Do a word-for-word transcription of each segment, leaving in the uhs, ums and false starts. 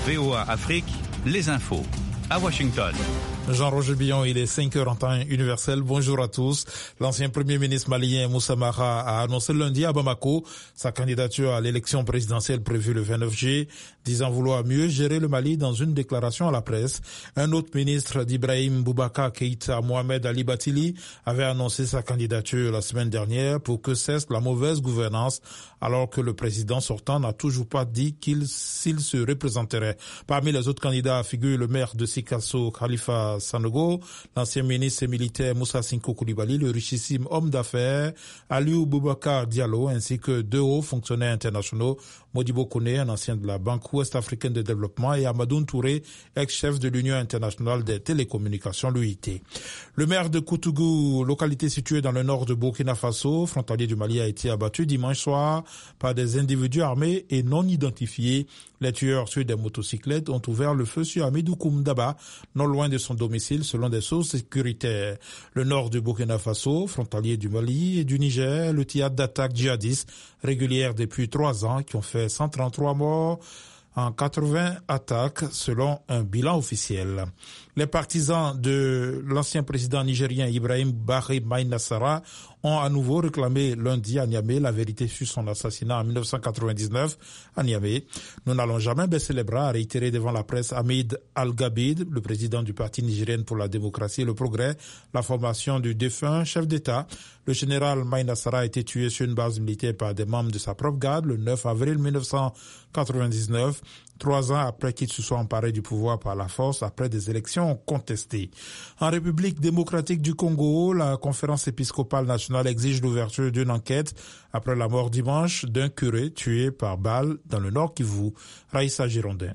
V O A Afrique, les infos. À Washington. Jean-Roger Billon, il est cinq heures en temps universel. Bonjour à tous. L'ancien premier ministre malien Moussa Mara a annoncé lundi à Bamako sa candidature à l'élection présidentielle prévue le vingt-neuf juillet, disant vouloir mieux gérer le Mali dans une déclaration à la presse. Un autre ministre d'Ibrahim Boubacar Keïta, Mohamed Ali Batili, avait annoncé sa candidature la semaine dernière pour que cesse la mauvaise gouvernance, alors que le président sortant n'a toujours pas dit qu'il s'il se représenterait. Parmi les autres candidats figure le maire de Sikasso, Khalifa Sanogo, l'ancien ministre et militaire Moussa Sinko Koulibaly, le richissime homme d'affaires Aliou Boubacar Diallo, ainsi que deux hauts fonctionnaires internationaux, Modibo Kone, un ancien de la Banque ouest-africaine de développement, et Amadoun Touré, ex-chef de l'Union internationale des télécommunications, l'U I T. Le maire de Koutougou, localité située dans le nord de Burkina Faso, frontalier du Mali, a été abattu dimanche soir par des individus armés et non identifiés. Les tueurs sur des motocyclettes ont ouvert le feu sur Amidou Koumdaba, non loin de son domicile, selon des sources sécuritaires. Le nord du Burkina Faso, frontalier du Mali et du Niger, le théâtre d'attaques djihadistes régulières depuis trois ans qui ont fait cent trente-trois morts en quatre-vingts attaques selon un bilan officiel. Les partisans de l'ancien président nigérien Ibrahim Bahri Maïnassara ont à nouveau réclamé lundi à Niamey la vérité sur son assassinat en dix-neuf cent quatre-vingt-dix-neuf à Niamey. Nous n'allons jamais baisser les bras, a réitéré devant la presse Hamid Al-Gabid, le président du Parti nigérien pour la démocratie et le progrès, la formation du défunt chef d'État. Le général Maïnassara a été tué sur une base militaire par des membres de sa propre garde le neuf avril dix-neuf cent quatre-vingt-dix-neuf, trois ans après qu'il se soit emparé du pouvoir par la force après des élections contestées. En République démocratique du Congo, la conférence épiscopale nationale exige l'ouverture d'une enquête après la mort dimanche d'un curé tué par balle dans le Nord Kivu. Raïssa Girondin.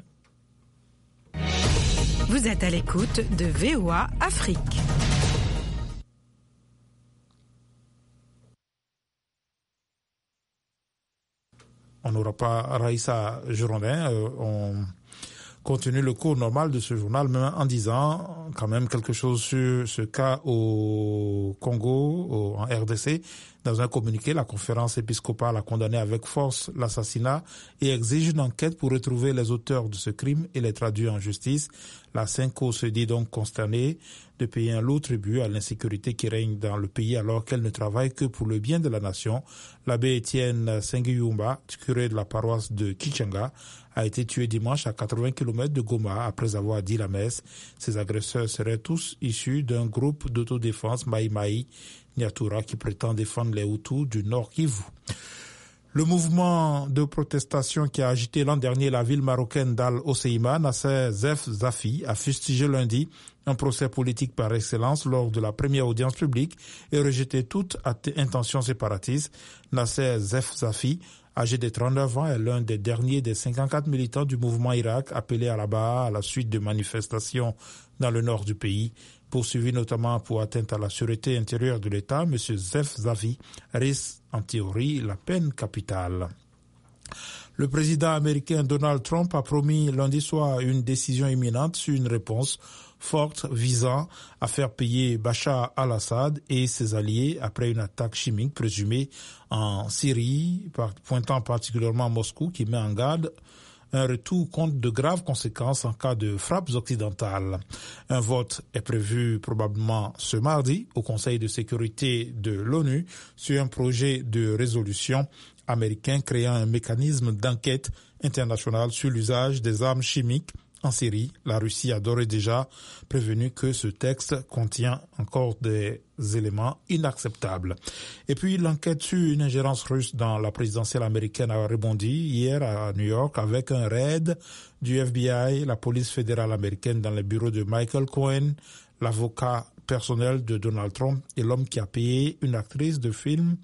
Vous êtes à l'écoute de V O A Afrique. On n'aura pas Raïssa Girondin, euh, on continue le cours normal de ce journal, même en disant quand même quelque chose sur ce cas au Congo, au, en R D C. Dans un communiqué, la conférence épiscopale a condamné avec force l'assassinat et exige une enquête pour retrouver les auteurs de ce crime et les traduire en justice. La Cinco se dit donc consternée de payer un lourd tribut à l'insécurité qui règne dans le pays alors qu'elle ne travaille que pour le bien de la nation. L'abbé Étienne Sengiyumba, curé de la paroisse de Kichanga, a été tué dimanche à quatre-vingts kilomètres de Goma après avoir dit la messe. Ces agresseurs seraient tous issus d'un groupe d'autodéfense Maï Maï Niatura qui prétend défendre les Hutus du Nord Kivu. Le mouvement de protestation qui a agité l'an dernier la ville marocaine d'Al-Hoceïma, Nasser Zef Zafi, a fustigé lundi un procès politique par excellence lors de la première audience publique et rejeté toute intention séparatiste. Nasser Zef Zafi, âgé de trente-neuf ans, est l'un des derniers des cinquante-quatre militants du mouvement Irak appelé à la barre à la suite de manifestations dans le nord du pays. Poursuivi notamment pour atteinte à la sûreté intérieure de l'État, M. Zef Zafi risque en théorie la peine capitale. Le président américain Donald Trump a promis lundi soir une décision imminente sur une réponse forte visant à faire payer Bachar al-Assad et ses alliés après une attaque chimique présumée en Syrie, pointant particulièrement Moscou qui met en garde un retour contre de graves conséquences en cas de frappes occidentales. Un vote est prévu probablement ce mardi au Conseil de sécurité de l'ONU sur un projet de résolution américain créant un mécanisme d'enquête internationale sur l'usage des armes chimiques en Syrie. La Russie a d'ores et déjà prévenu que ce texte contient encore des éléments inacceptables. Et puis l'enquête sur une ingérence russe dans la présidentielle américaine a rebondi hier à New York avec un raid du F B I, la police fédérale américaine, dans les bureaux de Michael Cohen, l'avocat personnel de Donald Trump et l'homme qui a payé une actrice de film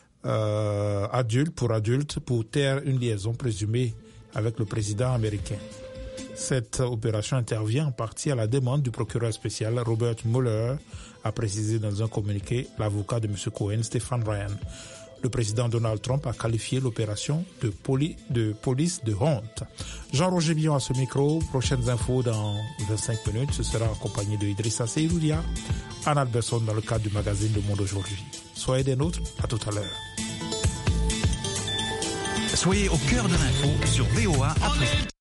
euh, adulte pour adulte pour taire une liaison présumée avec le président américain. Cette opération intervient en partie à la demande du procureur spécial Robert Mueller, a précisé dans un communiqué l'avocat de M. Cohen, Stephen Ryan. Le président Donald Trump a qualifié l'opération de, poli, de police de honte. Jean-Roger Billon à ce micro. Prochaines infos dans vingt-cinq minutes. Ce sera accompagné de Idrissa Seyroudia, Anna Besson dans le cadre du magazine Le Monde aujourd'hui. Soyez des nôtres. À tout à l'heure. Soyez au cœur de l'info sur V O A Afrique.